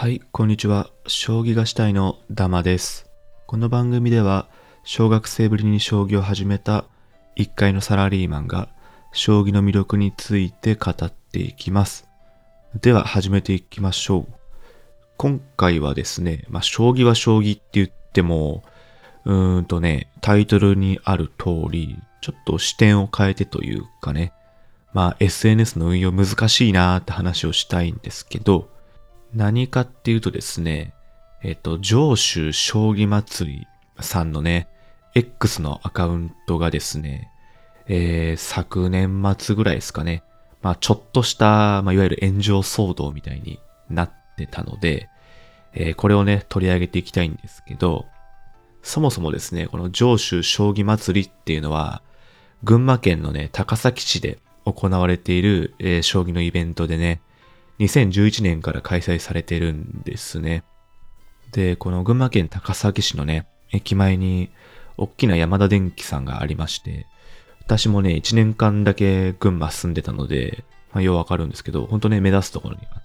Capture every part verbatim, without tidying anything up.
はい、こんにちは。将棋がしたいのダマです。この番組では、小学生ぶりに将棋を始めた一階のサラリーマンが、将棋の魅力について語っていきます。では、始めていきましょう。今回はですね、まあ、将棋は将棋って言っても、うーんとね、タイトルにある通り、ちょっと視点を変えてというかね、まあ、エスエヌエス の運用難しいなーって話をしたいんですけど、何かっていうとですね、えっと、上州将棋祭りさんのね、X のアカウントがですね、えー、昨年末ぐらいですかね、まあちょっとした、まあいわゆる炎上騒動みたいになってたので、えー、これをね、取り上げていきたいんですけど、そもそもですね、この上州将棋祭りっていうのは、群馬県のね、高崎市で行われている、えー将棋のイベントでね、にせんじゅういちねんから開催されてるんですね。で、この群馬県高崎市のね、駅前に大きな山田電機さんがありまして、私もね、いちねんかんだけ群馬住んでたので、まあ、ようわかるんですけど、ほんとね、目立つところにあって、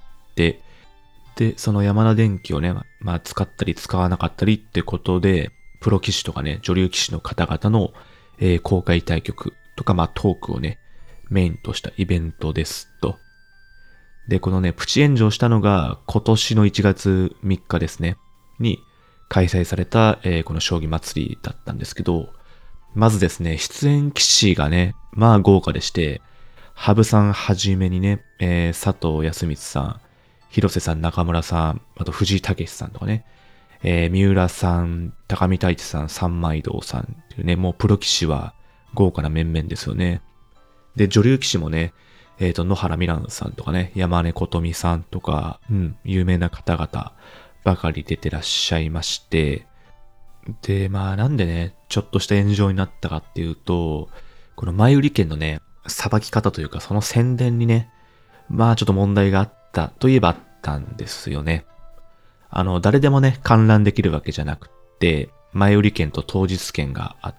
で、その山田電機をね、まあ、使ったり使わなかったりってことで、プロ棋士とかね、女流棋士の方々の、えー公開対局とか、まあ、トークをね、メインとしたイベントですと。で、このね、プチ炎上したのが今年のいちがつみっかですね、に開催された、えーこの将棋祭りだったんですけど、まずですね、出演棋士がね、まあ豪華でして、羽生さんはじめにね、えー佐藤康光さん、広瀬さん、中村さん、あと藤井武さんとかね、えー三浦さん、高見太一さん、三枚堂さんっていうね、もうプロ棋士は豪華な面々ですよね。で、女流棋士もね、えっ、と、野原美蘭さんとかね、山根琴美さんとか、うん、有名な方々ばかり出てらっしゃいまして、で、まあなんでね、ちょっとした炎上になったかっていうと、この前売り券のね、さばき方というか、その宣伝にね、まあちょっと問題があったといえばあったんですよね。あの、誰でもね、観覧できるわけじゃなくって、前売り券と当日券があって、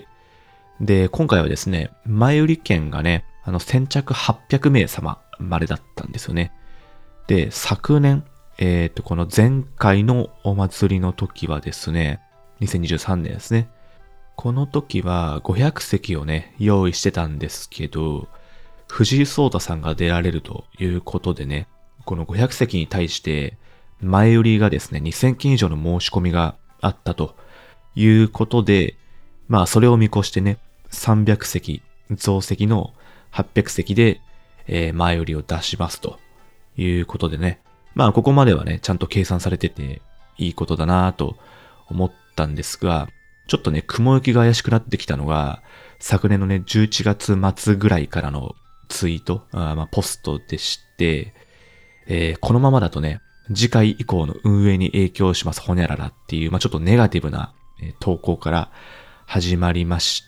で、今回はですね、前売り券がね、あの、先着はっぴゃくめい様までだったんですよね。で、昨年、えっと、この前回のお祭りの時はですね、にせんにじゅうさんねんですね。この時はごひゃくせきをね、用意してたんですけど、藤井聡太さんが出られるということでね、このごひゃくせきに対して前売りがですね、にせんけん以上の申し込みがあったということで、まあそれを見越してね、さんびゃくせき、増席のはっぴゃくせきで、えー前売りを出しますということでね、まあここまではね、ちゃんと計算されてていいことだなと思ったんですが、ちょっとね、雲行きが怪しくなってきたのが、昨年のね、じゅういちがつ末ぐらいからのツイート、あーまあポストでして、えーこのままだとね、次回以降の運営に影響します、ほにゃららっていう、まあちょっとネガティブな、えー投稿から始まりまして、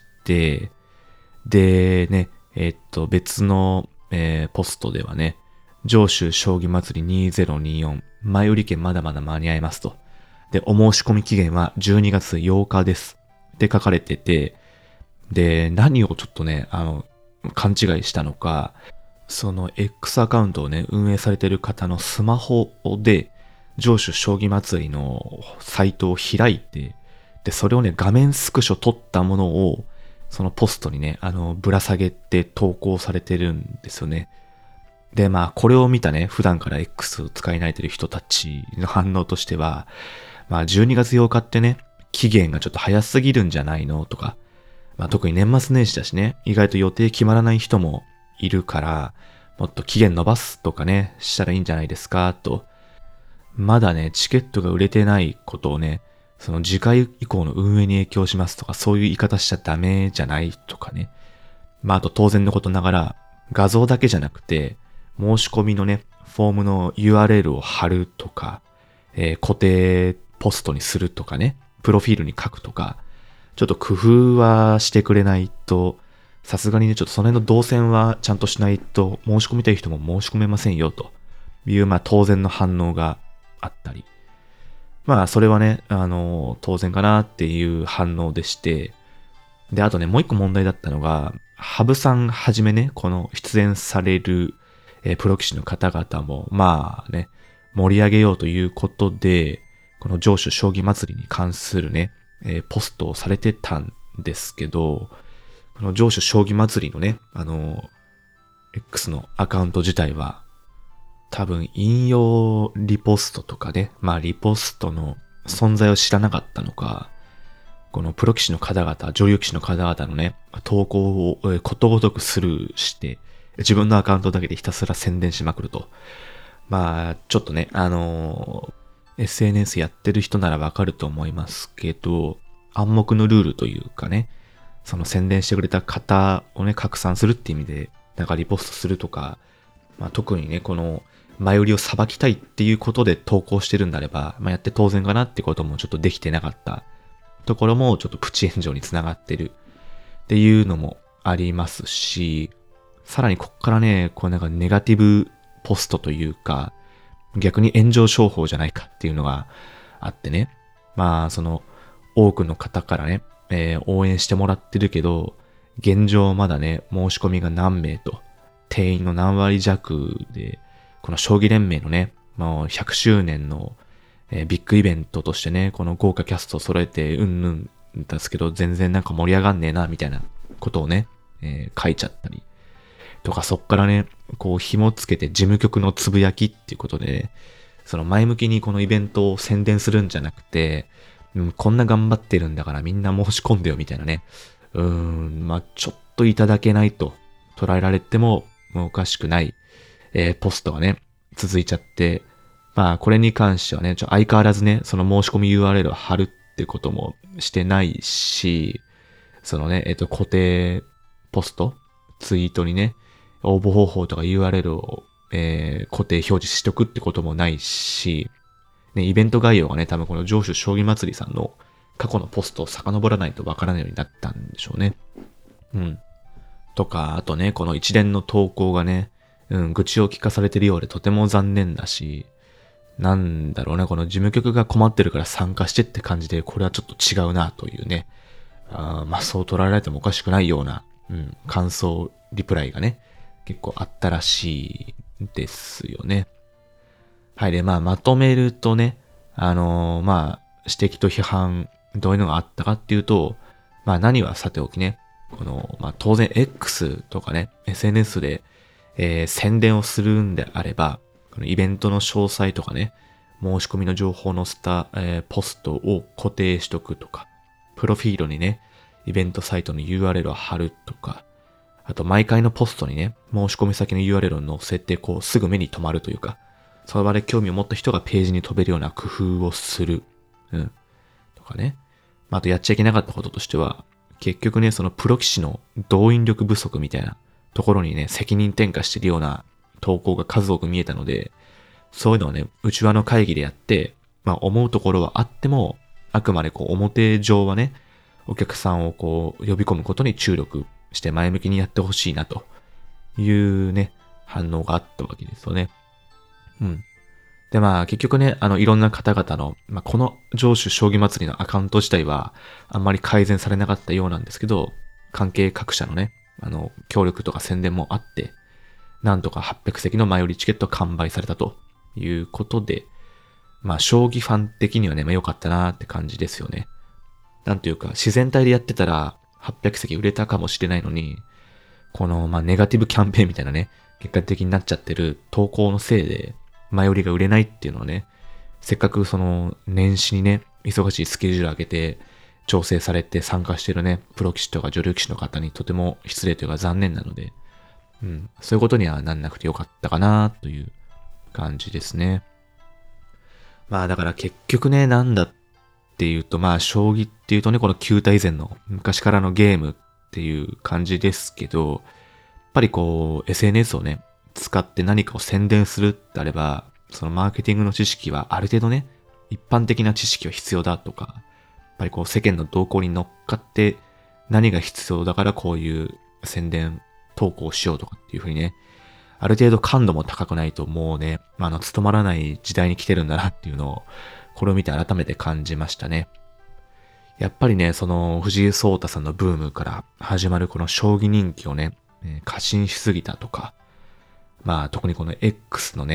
でね、えーっと、別の、えーポストではね、上州将棋祭りにせんにじゅうよん、前売り券まだまだ間に合いますと。で、お申し込み期限はじゅうにがつようかです。って書かれてて、で、何をちょっとね、あの、勘違いしたのか、その X アカウントをね、運営されてる方のスマホで、上州将棋祭りのサイトを開いて、で、それをね、画面スクショ撮ったものを、そのポストにね、あの、ぶら下げて投稿されてるんですよね。で、まあ、これを見たね、普段から X を使い慣れてる人たちの反応としては、まあ、じゅうにがつようかってね、期限がちょっと早すぎるんじゃないのとか、まあ、特に年末年始だしね、意外と予定決まらない人もいるから、もっと期限伸ばすとかね、したらいいんじゃないですか、と。まだね、チケットが売れてないことをね、その次回以降の運営に影響しますとか、そういう言い方しちゃダメじゃないとかね。まあ、あと当然のことながら、画像だけじゃなくて、申し込みのね、フォームの ユーアールエル を貼るとか、えー固定ポストにするとかね、プロフィールに書くとか、ちょっと工夫はしてくれないと、さすがにね、ちょっとその辺の動線はちゃんとしないと、申し込みたい人も申し込めませんよ、という、まあ当然の反応があったり。まあそれはね、あの、当然かなっていう反応でして、で、あとね、もう一個問題だったのが、羽生さんはじめね、この出演される、えープロ棋士の方々も、まあね、 盛り上げようということで、この上州将棋祭りに関するね、えーポストをされてたんですけど、この上州将棋祭りのね、あの、X のアカウント自体は、多分引用リポストとかね、まあリポストの存在を知らなかったのか、このプロ棋士の方々、女流棋士の方々のね、投稿をえーことごとくスルーして、自分のアカウントだけでひたすら宣伝しまくると。まあ、ちょっとね、あのー エスエヌエス やってる人ならわかると思いますけど、暗黙のルールというかね、その宣伝してくれた方をね、拡散するって意味で、なんかリポストするとか、まあ特にね、この前売りをさばきたいっていうことで投稿してるんであれば、まあやって当然かなってこともちょっとできてなかったところもちょっとプチ炎上につながってるっていうのもありますし、さらにこっからね、こうなんかネガティブポストというか、逆に炎上商法じゃないかっていうのがあってね。まあ、その、多くの方からね、えー応援してもらってるけど、現状まだね、申し込みが何名と、定員の何割弱で、この将棋連盟のね、もうひゃくしゅうねんの、えービッグイベントとしてね、この豪華キャストを揃えて、うんぬんですけど、全然なんか盛り上がんねえな、みたいなことをね、えー書いちゃったり。とか、そっからね、こう紐つけて事務局のつぶやきっていうことで、ね、その前向きにこのイベントを宣伝するんじゃなくて、うん、こんな頑張ってるんだからみんな申し込んでよみたいなね。うーん、まあちょっといただけないと捉えられてももうおかしくない、えーポストがね、続いちゃって、まあこれに関してはね、ちょ相変わらずね、その申し込み ユーアールエル を貼るってこともしてないし、そのね、えっと固定ポスト、ツイートにね、応募方法とか ユーアールエル を、えー固定表示しとくってこともないし、ね、イベント概要がね、多分この上州将棋祭りさんの過去のポストを遡らないとわからないようになったんでしょうね。うん。とか、あとね、この一連の投稿がね、うん、愚痴を聞かされてるようでとても残念だし、なんだろうね、この事務局が困ってるから参加してって感じで、これはちょっと違うなというね、あーまあそう捉えられてもおかしくないような、うん、感想、リプライがね、結構あったらしいですよね。はい。で、まあ、まとめるとね、あのーまあ、指摘と批判、どういうのがあったかっていうと、まあ、何はさておきね、この、まあ、当然 X とかね、エスエヌエス で、えー宣伝をするんであれば、このイベントの詳細とかね、申し込みの情報を載せた、えーポストを固定しとくとか、プロフィールにね、イベントサイトの ユーアールエル を貼るとか、あと毎回のポストにね、申し込み先の ユーアールエル を載せて、こう、すぐ目に留まるというか、その場で興味を持った人がページに飛べるような工夫をする。うん。とかね。まあ、あとやっちゃいけなかったこととしては、結局ね、そのプロ棋士の動員力不足みたいなところにね、責任転嫁してるような投稿が数多く見えたので、そういうのをね、内輪の会議でやって、まあ思うところはあっても、あくまでこう表上はね、お客さんをこう呼び込むことに注力して前向きにやってほしいなというね、反応があったわけですよね。うん。で、まあ結局ね、あのいろんな方々の、まあこの上州将棋祭りのアカウント自体はあんまり改善されなかったようなんですけど、関係各社のね、あの、協力とか宣伝もあって、なんとかはっぴゃくせきの前売りチケット完売されたということで、まあ将棋ファン的にはね、まあ良かったなーって感じですよね。なんというか、自然体でやってたらはっぴゃくせき売れたかもしれないのに、この、まあネガティブキャンペーンみたいなね、結果的になっちゃってる投稿のせいで、前売りが売れないっていうのはね、せっかくその年始にね、忙しいスケジュール上げて、調整されて参加しているね、プロ棋士とか女流棋士の方にとても失礼というか残念なので、うん、そういうことにはなんなくてよかったかなという感じですね。まあだから結局ね、なんだっていうと、まあ将棋っていうとね、この旧体以前の昔からのゲームっていう感じですけど、やっぱりこう エスエヌエス をね、使って何かを宣伝するってあれば、そのマーケティングの知識はある程度ね、一般的な知識は必要だとか、やっぱりこう世間の動向に乗っかって何が必要だからこういう宣伝投稿しようとかっていう風にね、ある程度感度も高くないともうね、あの、務まらない時代に来てるんだなっていうのを、これを見て改めて感じましたね。やっぱりね、その藤井聡太さんのブームから始まるこの将棋人気をね、過信しすぎたとか、まあ特にこの X のね、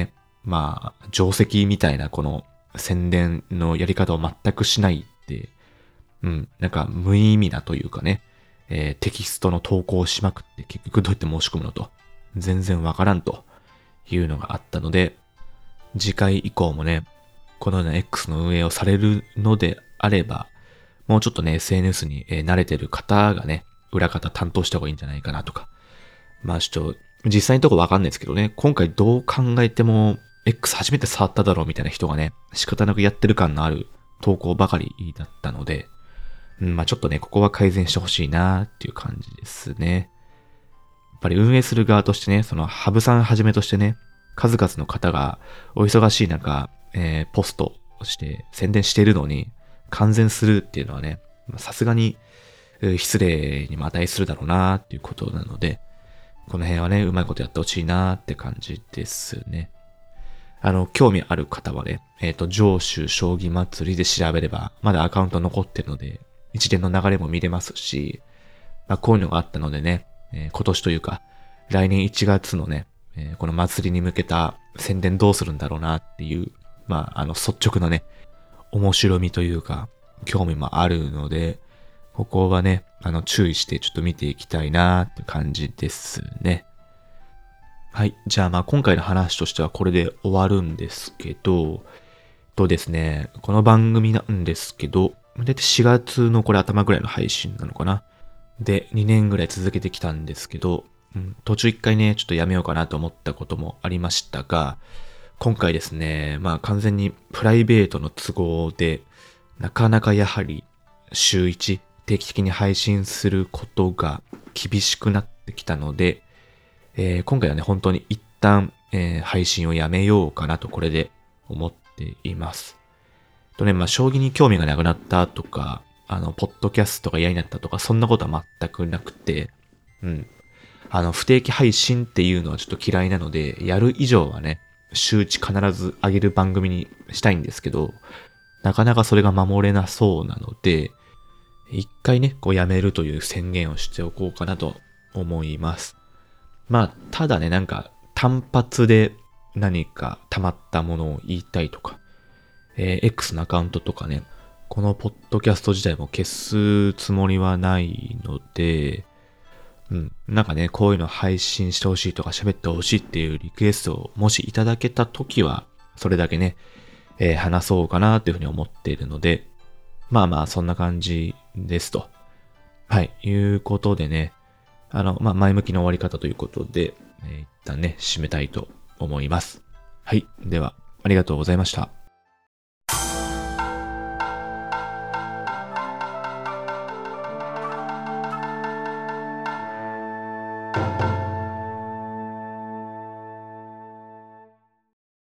まあ、定石みたいなこの宣伝のやり方を全くしないって、うん、なんか無意味なというかね、えー、テキストの投稿をしまくって結局どうやって申し込むのと、全然わからんというのがあったので、次回以降もね、このような X の運営をされるのであれば、もうちょっとね、エスエヌエス に、えー慣れてる方がね、裏方担当した方がいいんじゃないかなとか。まあちょっと、実際のとこわかんないですけどね、今回どう考えても、X 初めて触っただろうみたいな人がね、仕方なくやってる感のある投稿ばかりだったので、うん、まあちょっとね、ここは改善してほしいなっていう感じですね。やっぱり運営する側としてね、そのハブさんはじめとしてね、数々の方がお忙しい中、えーポストをして宣伝しているのに、完全するっていうのはね、さすがにえー失礼にも値するだろうなっていうことなので、この辺はね、うまいことやってほしいなって感じですね。あの、興味ある方はね、えっ、と、上州将棋祭りで調べれば、まだアカウント残ってるので、一連の流れも見れますし、まあ、こういうのがあったのでね、えー今年というか、来年いちがつのね、えーこの祭りに向けた宣伝どうするんだろうなっていう、まあ、あの、率直なね、面白みというか、興味もあるので、ここはね、あの、注意してちょっと見ていきたいなって感じですね。はい。じゃあまあ今回の話としてはこれで終わるんですけど、とですね、この番組なんですけど、だいたいしがつのこれ頭ぐらいの配信なのかな。で、にねんぐらい続けてきたんですけど、うん、途中一回ね、ちょっとやめようかなと思ったこともありましたが、今回ですね、まあ完全にプライベートの都合で、なかなかやはり週いち定期的に配信することが厳しくなってきたので、えー今回はね、本当に一旦、えー配信をやめようかなとこれで思っています。とね、まあ、将棋に興味がなくなったとか、あの、ポッドキャストが嫌になったとか、そんなことは全くなくて、うん。あの、不定期配信っていうのはちょっと嫌いなので、やる以上はね、週一必ず上げる番組にしたいんですけど、なかなかそれが守れなそうなので、一回ね、こうやめるという宣言をしておこうかなと思います。まあ、ただね、なんか、単発で何か溜まったものを言いたいとか、えー X のアカウントとかね、このポッドキャスト自体も消すつもりはないので、うん、なんかね、こういうの配信してほしいとか喋ってほしいっていうリクエストをもしいただけたときは、それだけね、えー話そうかなっていうふうに思っているので、まあまあ、そんな感じですと。はい、いうことでね、あの、まあ、前向きな終わり方ということで、えー一旦ね、締めたいと思います。はい。では、ありがとうございました。